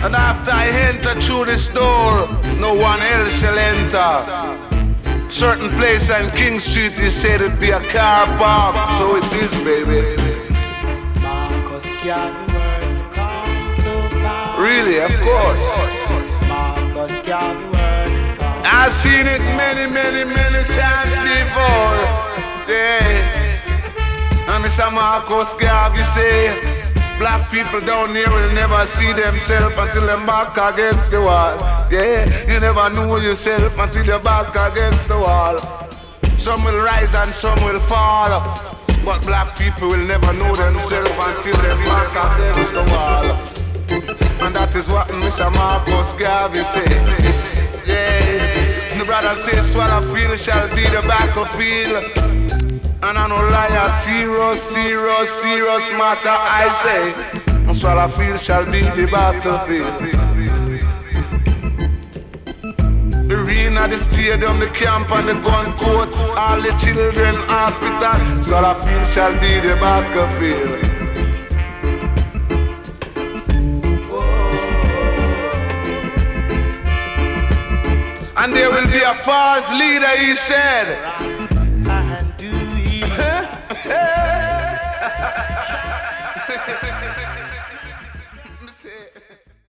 And after I enter through this door, no one else shall enter. Certain place on King Street is said to be a car park, so it is, baby. Marcus Garvey words come to pass. Really, of course. Marcus Garvey words come. I've seen it many, many, many times before. Yeah. And Mr. Marcus Garvey say, black people down here will never see themselves until they're back against the wall. Yeah, you never know yourself until you're back against the wall. Some will rise and some will fall, but black people will never know themselves until they're back against the wall. And that is what Mr. Marcus Garvey says. Yeah, the brother says Swallowfield shall be the battlefield. And I no liar, serious matter I say. And Swallowfield shall be the battlefield. The arena, the stadium, the camp and the gun court, all the children hospital, Swallowfield shall be the battlefield. And there will be a false leader, he said.